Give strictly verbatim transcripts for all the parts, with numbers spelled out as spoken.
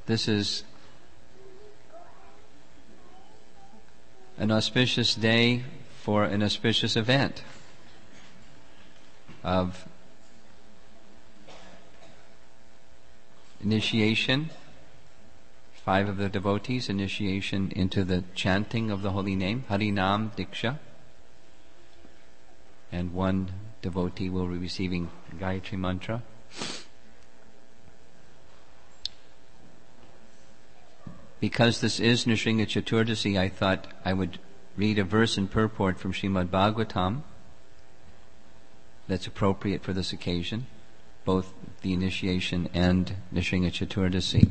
this is an auspicious day for an auspicious event of initiation. Five of the devotees, initiation into the chanting of the holy name, Harinam Diksha. And one devotee will be receiving Gayatri Mantra. Because this is Nrsimha Chaturdasi, I thought I would read a verse and purport from Srimad Bhagavatam that's appropriate for this occasion, both the initiation and Nrsimha Chaturdasi.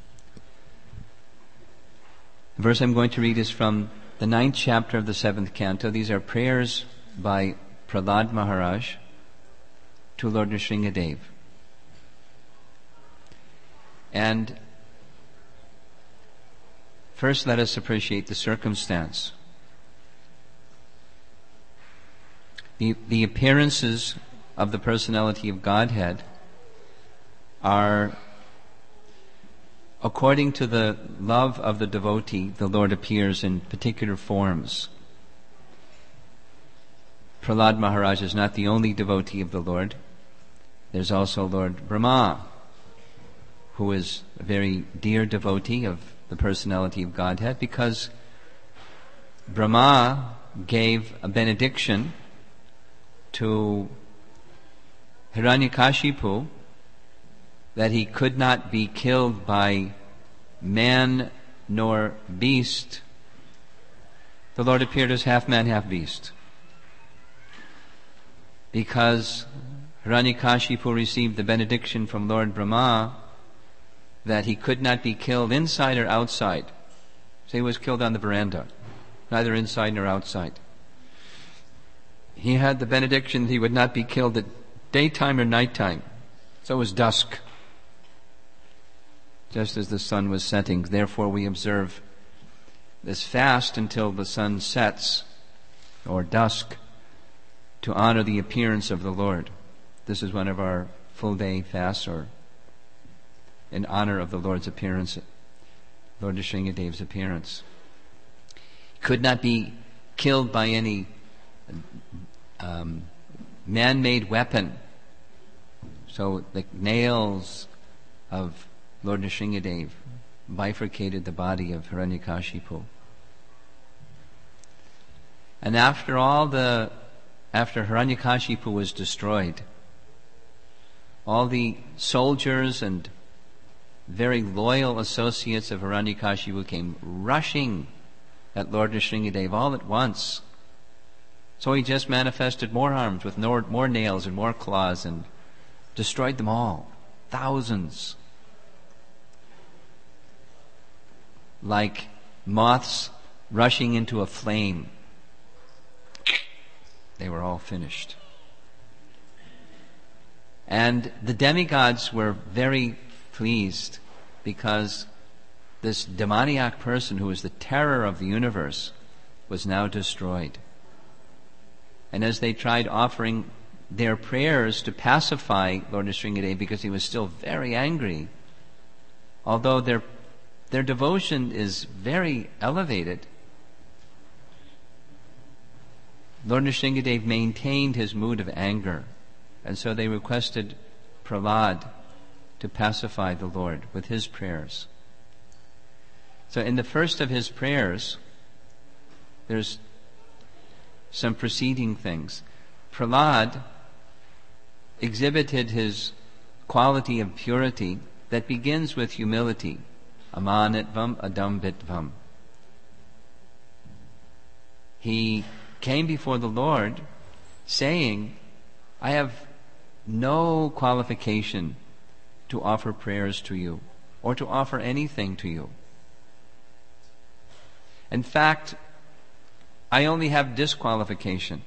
The verse I'm going to read is from the ninth chapter of the seventh canto. These are prayers by Prahlad Maharaj to Lord Nrsimhadev. And first, let us appreciate the circumstance. The, the appearances of the personality of Godhead are, according to the love of the devotee, the Lord appears in particular forms. Prahlad Maharaj is not the only devotee of the Lord. There's also Lord Brahma, who is a very dear devotee of the personality of Godhead, because Brahma gave a benediction to Hiranyakashipu that he could not be killed by man nor beast. The Lord appeared as half man, half beast, because Hiranyakashipu received the benediction from Lord Brahma that he could not be killed inside or outside. So he was killed on the veranda, neither inside nor outside. He had the benediction that he would not be killed at daytime or nighttime. So it was dusk, just as the sun was setting. Therefore we observe this fast until the sun sets, or dusk, to honor the appearance of the Lord. This is one of our full day fasts, or in honor of the Lord's appearance, Lord Nrsimhadev's appearance. Could not be killed by any um, man-made weapon. So the nails of Lord Nrsimhadev bifurcated the body of Hiranyakashipu. And after all the, after Hiranyakashipu was destroyed, all the soldiers and very loyal associates of Hiranyakashipu came rushing at Lord Nrsimhadev all at once. So he just manifested more arms with more, more nails and more claws and destroyed them all. Thousands. Like moths rushing into a flame. They were all finished. And the demigods were very pleased, because this demoniac person who was the terror of the universe was now destroyed. And as they tried offering their prayers to pacify Lord Nrsimhadev, because he was still very angry, although their their devotion is very elevated, Lord Nrsimhadev maintained his mood of anger, and so they requested Prahlad to pacify the Lord with his prayers. So in the first of his prayers, there's some preceding things. Prahlad exhibited his quality of purity that begins with humility. Amanitvam adambitvam. He came before the Lord saying, I have no qualification to offer prayers to you, or to offer anything to you. In fact, I only have disqualification.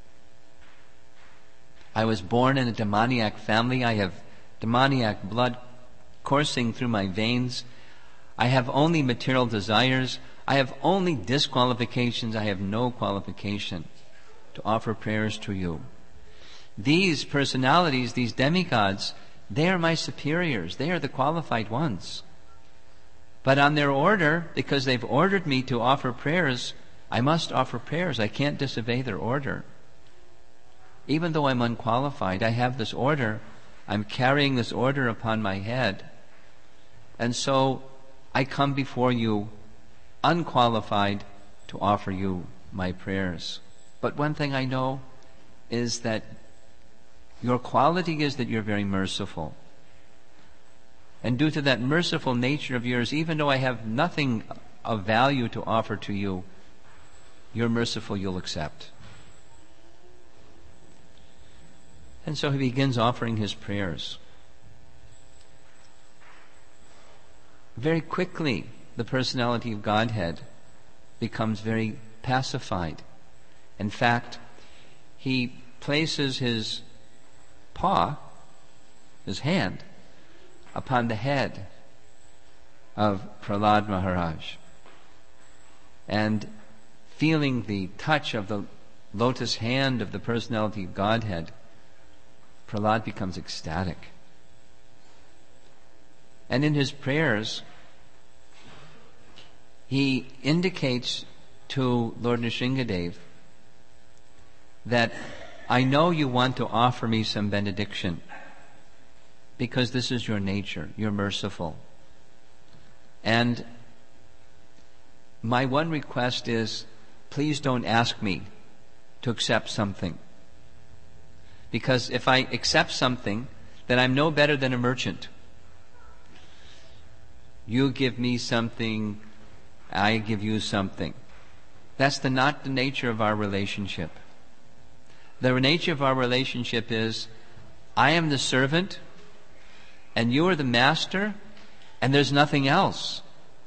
I was born in a demoniac family. I have demoniac blood coursing through my veins. I have only material desires. I have only disqualifications. I have no qualification to offer prayers to you. These personalities, these demigods, they are my superiors. They are the qualified ones. But on their order, because they've ordered me to offer prayers, I must offer prayers. I can't disobey their order. Even though I'm unqualified, I have this order. I'm carrying this order upon my head. And so I come before you unqualified to offer you my prayers. But one thing I know is that your quality is that you're very merciful. And due to that merciful nature of yours, even though I have nothing of value to offer to you, you're merciful, you'll accept. And so he begins offering his prayers. Very quickly, the personality of Godhead becomes very pacified. In fact, he places his paw, his hand, upon the head of Prahlad Maharaj. And feeling the touch of the lotus hand of the personality of Godhead, Prahlad becomes ecstatic. And in his prayers, he indicates to Lord Nrsingadev that I know you want to offer me some benediction because this is your nature. You're merciful. And my one request is, please don't ask me to accept something. Because if I accept something, then I'm no better than a merchant. You give me something, I give you something. That's the, not the nature of our relationship. The nature of our relationship is, I am the servant, and you are the master, and there's nothing else.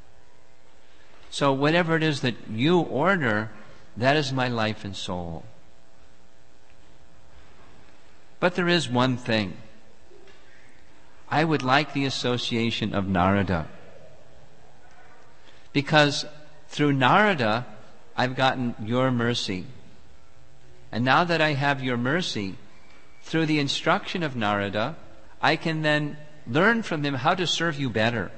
So whatever it is that you order, that is my life and soul. But there is one thing. I would like the association of Narada. Because through Narada, I've gotten your mercy. And now that I have your mercy, through the instruction of Narada, I can then learn from him how to serve you better.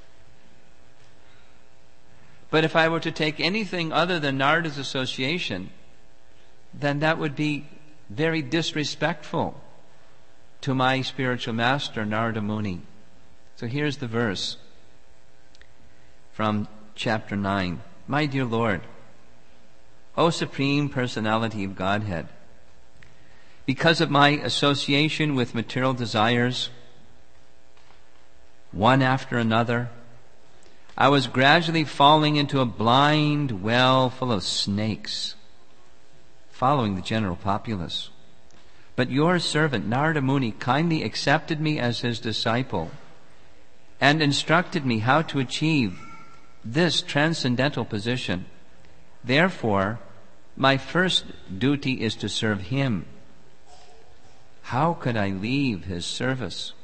But if I were to take anything other than Narada's association, then that would be very disrespectful to my spiritual master, Narada Muni. So here's the verse from chapter nine. My dear Lord, O Supreme Personality of Godhead, because of my association with material desires, one after another, I was gradually falling into a blind well full of snakes, following the general populace. But your servant, Narada Muni, kindly accepted me as his disciple and instructed me how to achieve this transcendental position. Therefore, my first duty is to serve him. How could I leave his service?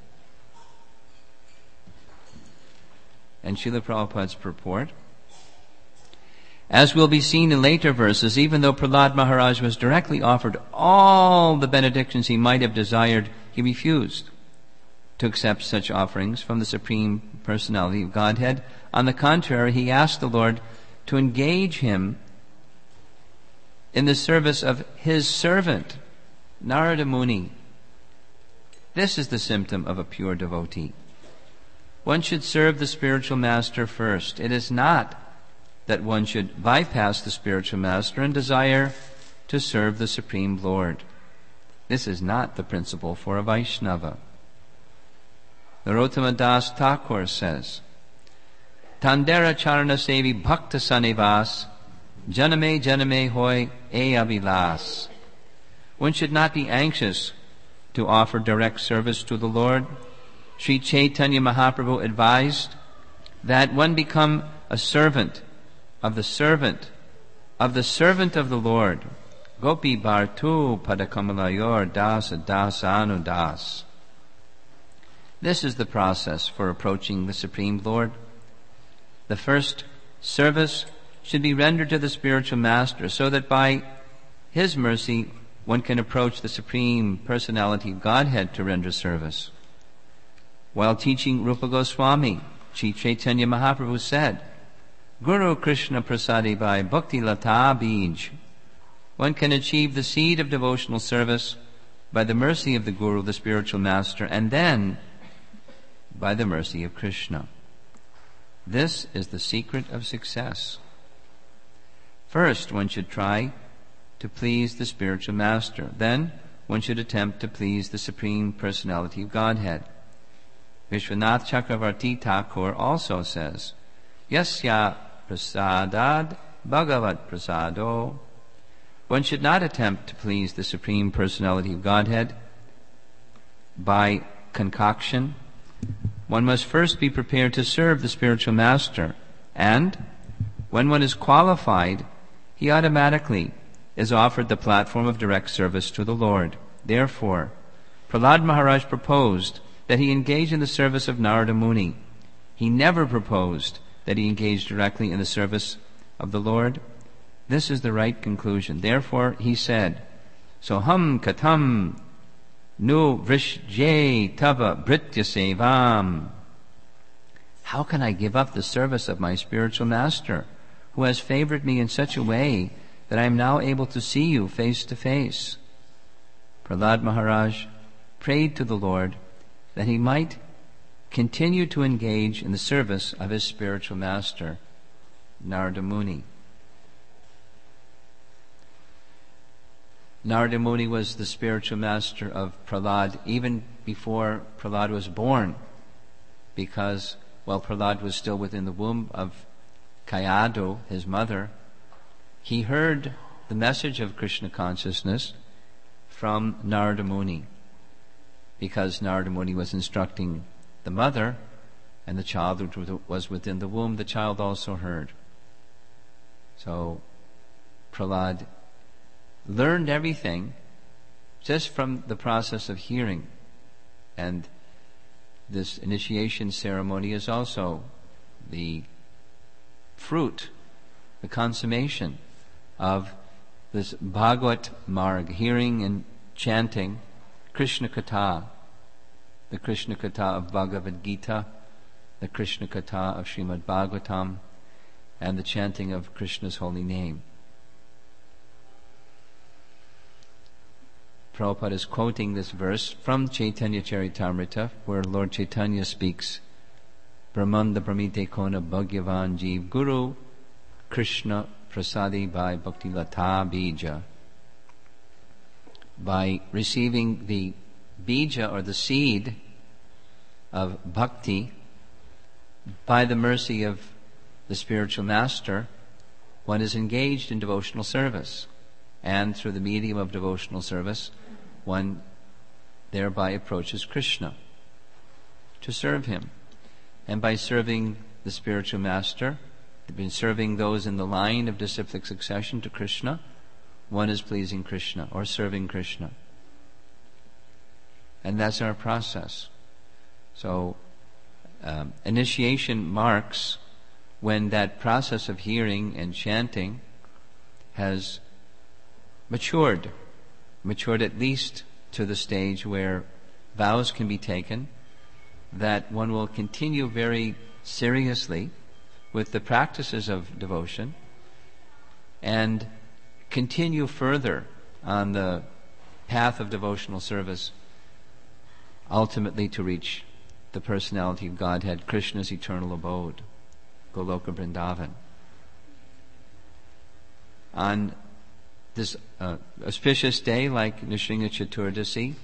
And Srila Prabhupada's purport. As will be seen in later verses, even though Prahlad Maharaj was directly offered all the benedictions he might have desired, he refused to accept such offerings from the Supreme Personality of Godhead. On the contrary, he asked the Lord to engage him in the service of his servant, Narada Muni. This is the symptom of a pure devotee. One should serve the spiritual master first. It is not that one should bypass the spiritual master and desire to serve the Supreme Lord. This is not the principle for a Vaishnava. Narottama Das Thakur says, Tandera charana sevi bhakta sanivas, janame janame hoy e avilas. One should not be anxious to offer direct service to the Lord. Sri Chaitanya Mahaprabhu advised that one become a servant of the servant of the servant of the Lord. Gopi Bhartu Padakamalayur Das Das Anu Das. This is the process for approaching the Supreme Lord. The first service should be rendered to the spiritual master so that by his mercy one can approach the Supreme Personality of Godhead to render service. While teaching Rupa Goswami, Sri Chaitanya Mahaprabhu said, Guru Krishna Prasadi by Bhakti Lata Bij. One can achieve the seed of devotional service by the mercy of the Guru, the spiritual master, and then by the mercy of Krishna. This is the secret of success. First, one should try to please the spiritual master. Then, one should attempt to please the Supreme Personality of Godhead. Vishwanath Chakravarti Thakur also says, Yasya prasadad bhagavat prasado. One should not attempt to please the Supreme Personality of Godhead by concoction. One must first be prepared to serve the spiritual master, and when one is qualified, he automatically is offered the platform of direct service to the Lord. Therefore, Prahlad Maharaj proposed that he engage in the service of Narada Muni. He never proposed that he engage directly in the service of the Lord. This is the right conclusion. Therefore, he said, Soham katam nu vrishjay tava britya sevam. How can I give up the service of my spiritual master, who has favored me in such a way that I am now able to see you face to face? Prahlad Maharaj prayed to the Lord that he might continue to engage in the service of his spiritual master, Narada Muni. Narada Muni was the spiritual master of Prahlad even before Prahlad was born, because while Prahlad was still within the womb of Kayadu, his mother, he heard the message of Krishna consciousness from Narada Muni. Because Narada Muni was instructing the mother, and the child who was within the womb, the child also heard. So Prahlad learned everything just from the process of hearing. And this initiation ceremony is also the fruit, the consummation of this Bhagavat Marg, hearing and chanting Krishna Katha, the Krishna Katha of Bhagavad Gita, the Krishna Katha of Srimad Bhagavatam, and the chanting of Krishna's holy name. Prabhupada is quoting this verse from Chaitanya Charitamrita, where Lord Chaitanya speaks, Brahmanda Brahmite Kona Bhagyavan Jeev Guru Krishna Prasadi by Bhakti Lata Bija. By receiving the bija or the seed of bhakti by the mercy of the spiritual master, one is engaged in devotional service. And through the medium of devotional service, one thereby approaches Krishna to serve him. And by serving the spiritual master, by serving those in the line of disciplic succession to Krishna, one is pleasing Krishna or serving Krishna. And that's our process. So, um, initiation marks when that process of hearing and chanting has matured, matured at least to the stage where vows can be taken, that one will continue very seriously with the practices of devotion and continue further on the path of devotional service, ultimately to reach the personality of Godhead, Krishna's eternal abode, Goloka Vrindavan. On this uh, auspicious day like Nrsimha Chaturdasi,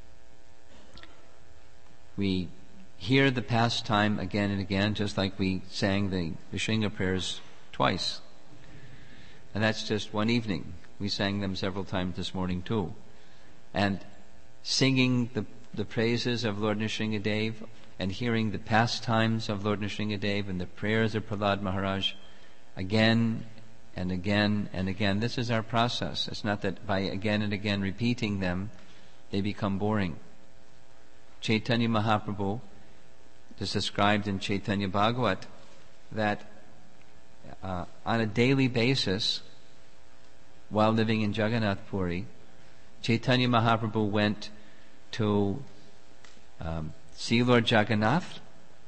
we hear the pastime again and again, just like we sang the Nrsimha prayers twice. And that's just one evening. We sang them several times this morning too. And singing the, the praises of Lord Nrsimhadev and hearing the pastimes of Lord Nrsimhadev and the prayers of Prahlad Maharaj again and again and again. This is our process. It's not that by again and again repeating them, they become boring. Chaitanya Mahaprabhu is described in Chaitanya Bhagavat that uh, on a daily basis, while living in Jagannath Puri, Chaitanya Mahaprabhu went to um, see Lord Jagannath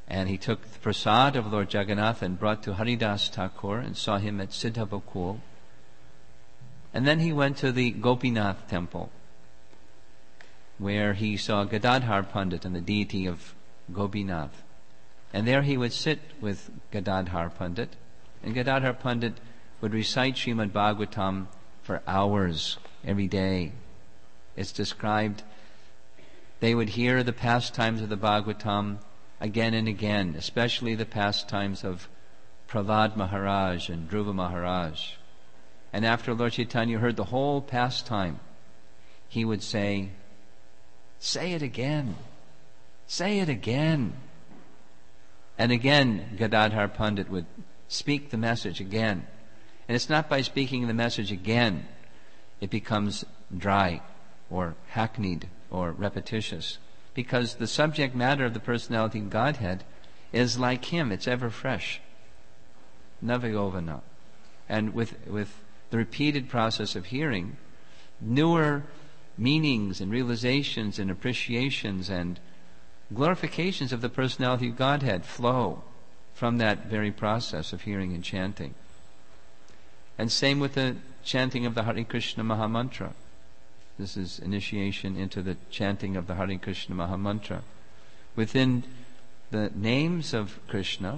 And he took the prasad of Lord Jagannath and brought to Haridas Thakur and saw him at Siddha Bakul. And then he went to the Gopinath temple, where he saw Gadadhar Pandit and the deity of Gopinath. And there he would sit with Gadadhar Pandit, and Gadadhar Pandit would recite Srimad Bhagavatam for hours every day. It's described, they would hear the pastimes of the Bhagavatam again and again, especially the pastimes of Prahlad Maharaj and Dhruva Maharaj. And after Lord Chaitanya heard the whole pastime, he would say, "Say it again. Say it again." And again, Gadadhar Pandit would speak the message again. And it's not by speaking the message again it becomes dry or hackneyed or repetitious, because the subject matter of the personality of Godhead is like Him. It's ever fresh. Navayovana. And with, with the repeated process of hearing, newer meanings and realizations and appreciations and glorifications of the personality of Godhead flow from that very process of hearing and chanting. And same with the chanting of the Hare Krishna Mahamantra. This is initiation into the chanting of the Hare Krishna Mahamantra. Within the names of Krishna,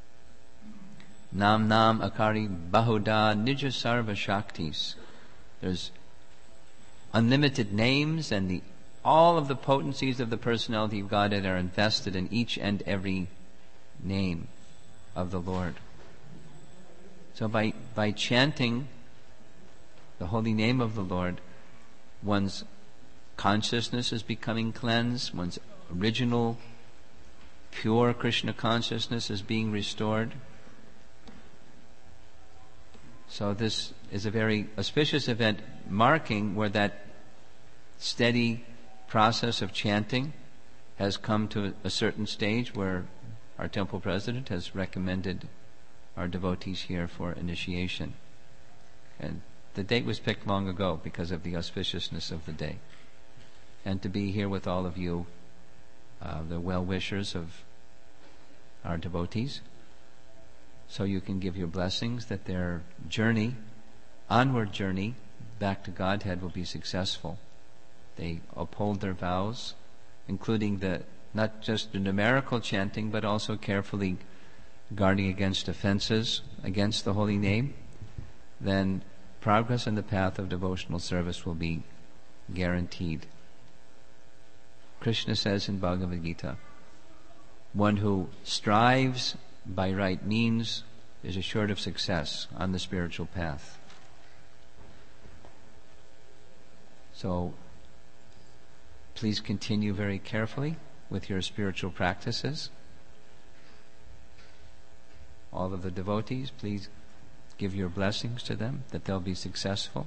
Nam Nam Akari Bahuda Nija Sarva Shaktis. There's unlimited names, and the all of the potencies of the personality of Godhead are invested in each and every name of the Lord. So by, by chanting the holy name of the Lord, one's consciousness is becoming cleansed, one's original pure Krishna consciousness is being restored. So this is a very auspicious event, marking where that steady process of chanting has come to a certain stage where our temple president has recommended our devotees here for initiation. And the date was picked long ago because of the auspiciousness of the day. And to be here with all of you, uh, the well-wishers of our devotees, so you can give your blessings that their journey, onward journey back to Godhead will be successful. They uphold their vows, including the not just the numerical chanting, but also carefully guarding against offenses against the holy name. Then progress in the path of devotional service will be guaranteed. Krishna says in Bhagavad Gita, one who strives by right means is assured of success on the spiritual path. So please continue very carefully with your spiritual practices. All of the devotees, please give your blessings to them that they'll be successful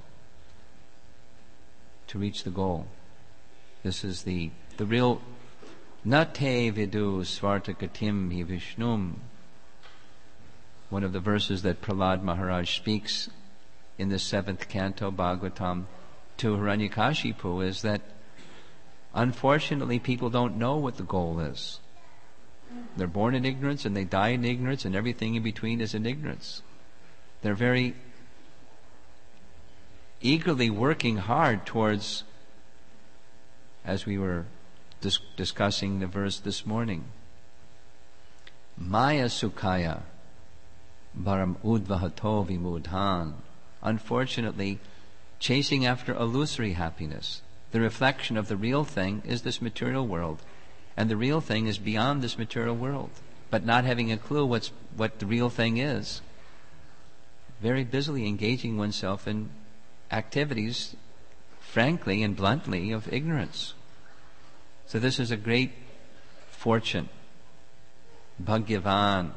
to reach the goal. This is the the real Nate vidu svartakatim hi Vishnum. One of the verses that Prahlad Maharaj speaks in the seventh canto Bhagavatam to Hiranyakashipu is that unfortunately people don't know what the goal is. They're born in ignorance and they die in ignorance, and everything in between is in ignorance. They're very eagerly working hard towards, as we were dis- discussing the verse this morning, Maya Sukhaya Baram Udvahato Vimudhan. Unfortunately, chasing after illusory happiness. The reflection of the real thing is this material world, and the real thing is beyond this material world. But not having a clue what's what the real thing is, very busily engaging oneself in activities, frankly and bluntly, of ignorance. So this is a great fortune, Bhagyavan,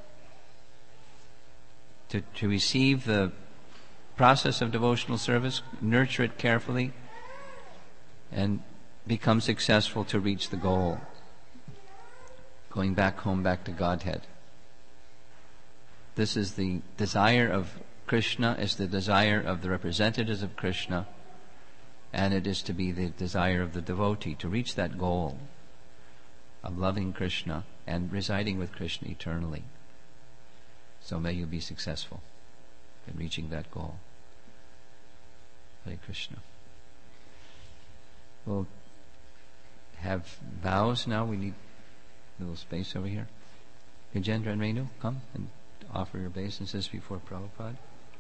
to, to receive the process of devotional service, nurture it carefully, and become successful to reach the goal, going back home, back to Godhead. This is the desire of Krishna, is the desire of the representatives of Krishna, and it is to be the desire of the devotee to reach that goal of loving Krishna and residing with Krishna eternally. So may you be successful in reaching that goal. Hare Krishna. We'll have vows now. We need a little space over here. Gajendra and Renu, come and offer your obeisances before Prabhupada.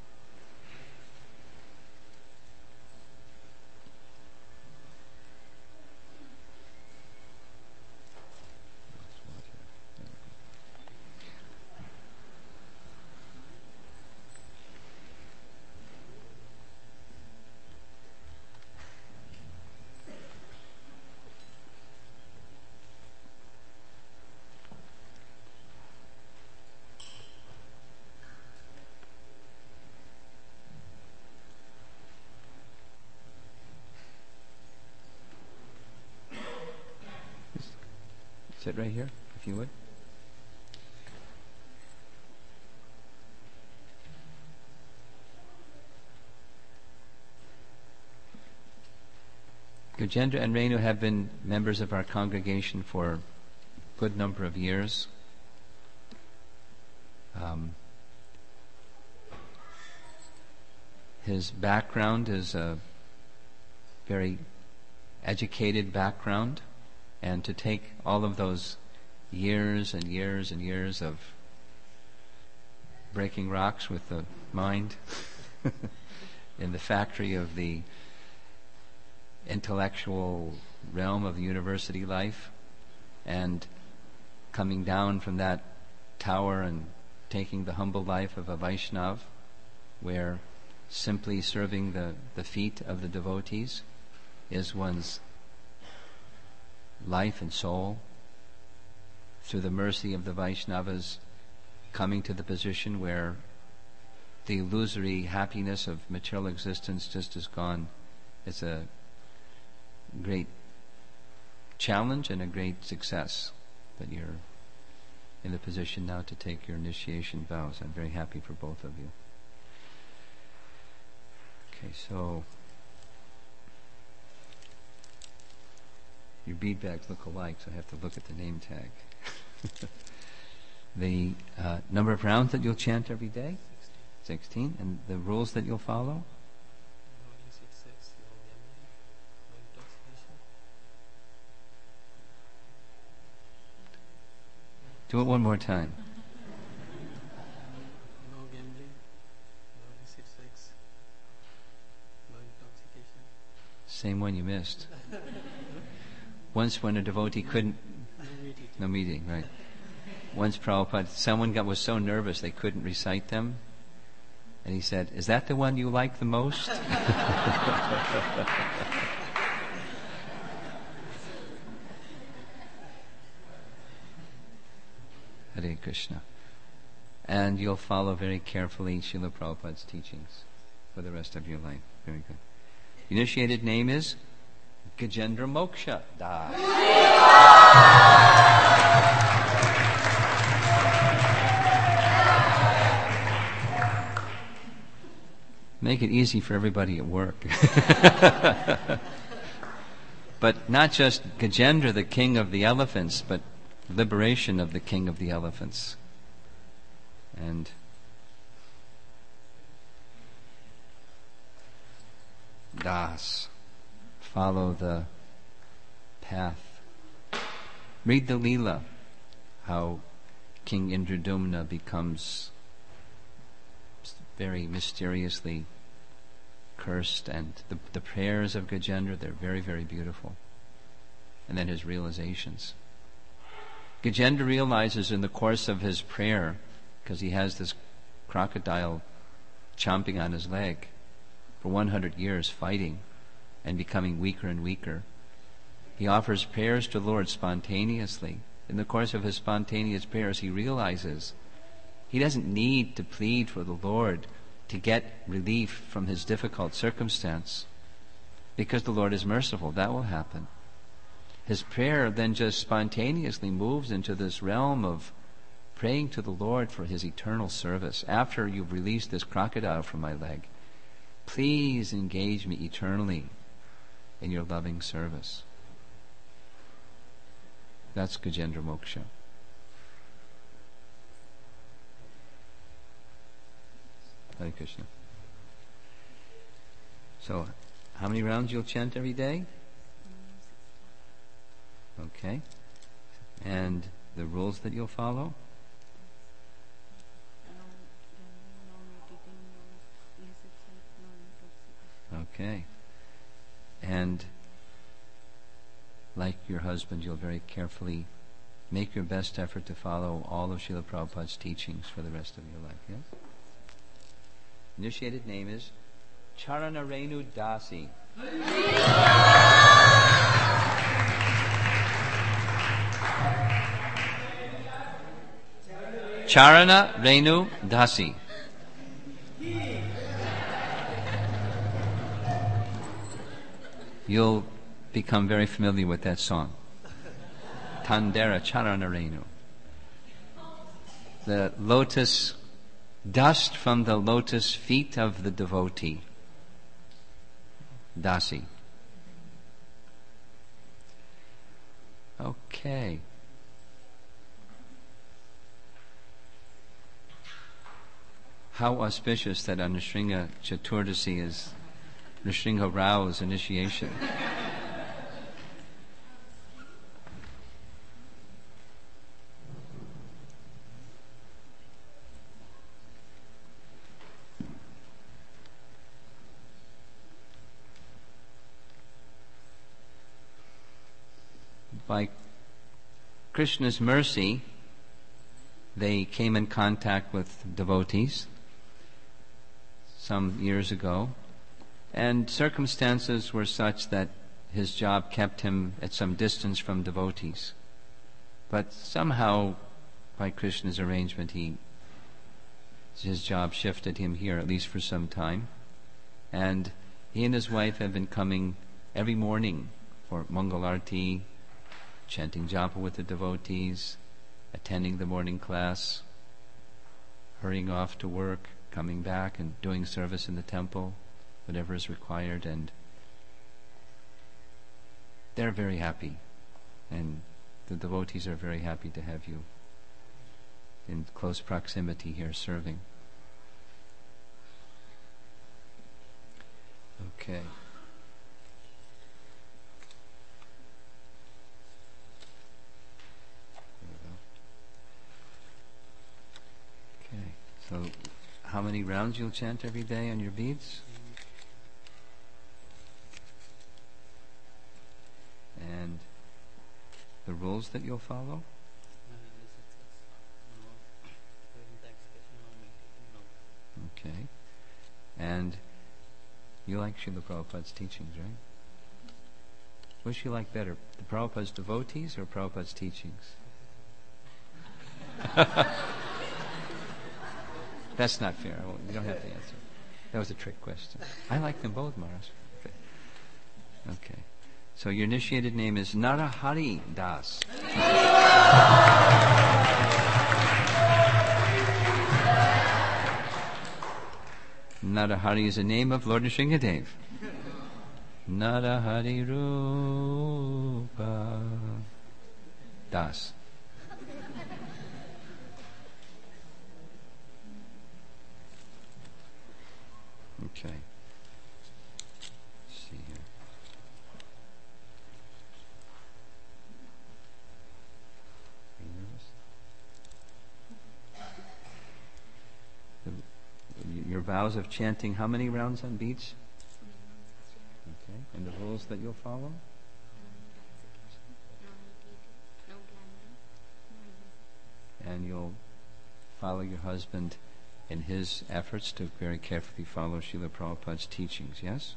Sit right here, if you would. Gajendra and Renu have been members of our congregation for a good number of years. Um, his background is a very educated background. And to take all of those years and years and years of breaking rocks with the mind in the factory of the intellectual realm of university life, and coming down from that tower and taking the humble life of a Vaishnav, where simply serving the, the feet of the devotees is one's life and soul, through the mercy of the Vaishnavas, coming to the position where the illusory happiness of material existence just is gone. It's a great challenge and a great success that you're in the position now to take your initiation vows. I'm very happy for both of you. Okay, so your bead bags look alike, so I have to look at the name tag. The uh, number of rounds that you'll chant every day? Sixteen. And the rules that you'll follow? Do it one more time. No gambling, no illicit sex, no intoxication. Same one you missed. Once when a devotee couldn't... No meat eating. No meeting, right. Once Prabhupada, someone got was so nervous they couldn't recite them. And he said, "Is that the one you like the most?" Hare Krishna. And you'll follow very carefully Srila Prabhupada's teachings for the rest of your life. Very good. The initiated name is Gajendra Moksha Das. Make it easy for everybody at work. But not just Gajendra, the king of the elephants, but liberation of the king of the elephants. And Das. Follow the path. Read the Leela, how King Indradumna becomes very mysteriously cursed, and the, the prayers of Gajendra, they're very, very beautiful. And then his realizations. Gajendra realizes in the course of his prayer, because he has this crocodile chomping on his leg for one hundred years fighting and becoming weaker and weaker, he offers prayers to the Lord spontaneously. In the course of his spontaneous prayers, he realizes he doesn't need to plead for the Lord to get relief from his difficult circumstance, because the Lord is merciful. That will happen. His prayer then just spontaneously moves into this realm of praying to the Lord for his eternal service. After you've released this crocodile from my leg, please engage me eternally in your loving service. That's Gajendra Moksha. Hare Krishna. So, how many rounds you'll chant every day? Okay. And the rules that you'll follow? Okay. And like your husband, you'll very carefully make your best effort to follow all of Srila Prabhupada's teachings for the rest of your life, yes? Initiated name is Charana Renu Dasi. Charana Renu Dasi. You'll become very familiar with that song. Tandera Charana Renu. The lotus, dust from the lotus feet of the devotee. Dasi. Okay. How auspicious that on Nrsimha Chaturdasi is Nrsimha Rao's initiation. By Krishna's mercy, they came in contact with devotees some years ago, and circumstances were such that his job kept him at some distance from devotees. But somehow, by Krishna's arrangement, he his job shifted him here, at least for some time. And he and his wife have been coming every morning for Mangalarti, chanting japa with the devotees, attending the morning class, hurrying off to work, coming back and doing service in the temple, whatever is required, and they're very happy, and the devotees are very happy to have you in close proximity here serving. Okay. Okay, so how many rounds you'll chant every day on your beads? And the rules that you'll follow? Okay. And you like Srila Prabhupada's teachings, right? Which you like better, the Prabhupada's devotees or Prabhupada's teachings? That's not fair. You don't have to answer. That was a trick question. I like them both, Maharaj. Okay. Okay. So your initiated name is Narahari Das. Narahari is a name of Lord Nrsingadev. Narahari Rupa Das. Okay. Let's see here. Are you nervous? The, your vows of chanting how many rounds on beads? Okay. And the rules that you'll follow? And you'll follow your husband in his efforts to very carefully follow Srila Prabhupada's teachings, yes?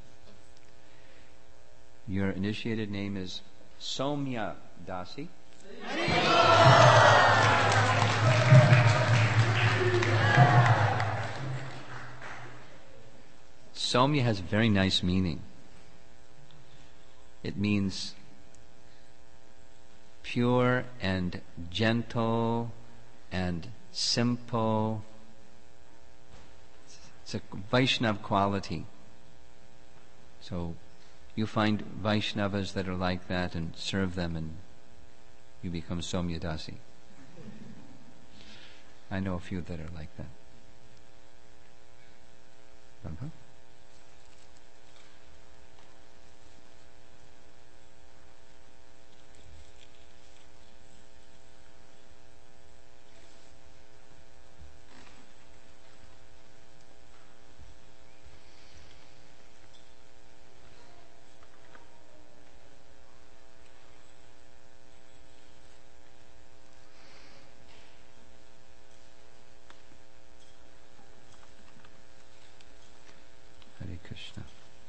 Your initiated name is Somya Dasi. Somya has very nice meaning. It means pure and gentle and simple. It's a Vaishnav quality. So you find Vaishnavas that are like that and serve them, and you become Somyadasi. I know a few that are like that. Prabhu. Hare Krishna.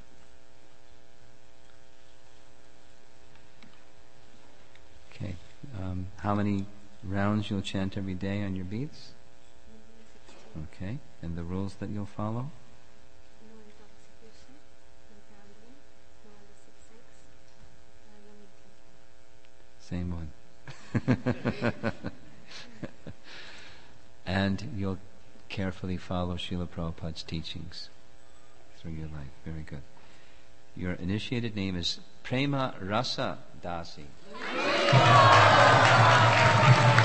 Okay. Um, how many rounds you'll chant every day on your beads? Okay. And the rules that you'll follow? No intoxication, no gambling, no illicit sex, uh, no meeting. Same one. And you'll carefully follow Srila Prabhupada's teachings through your life. Very good. Your initiated name is Prema Rasa Dasi.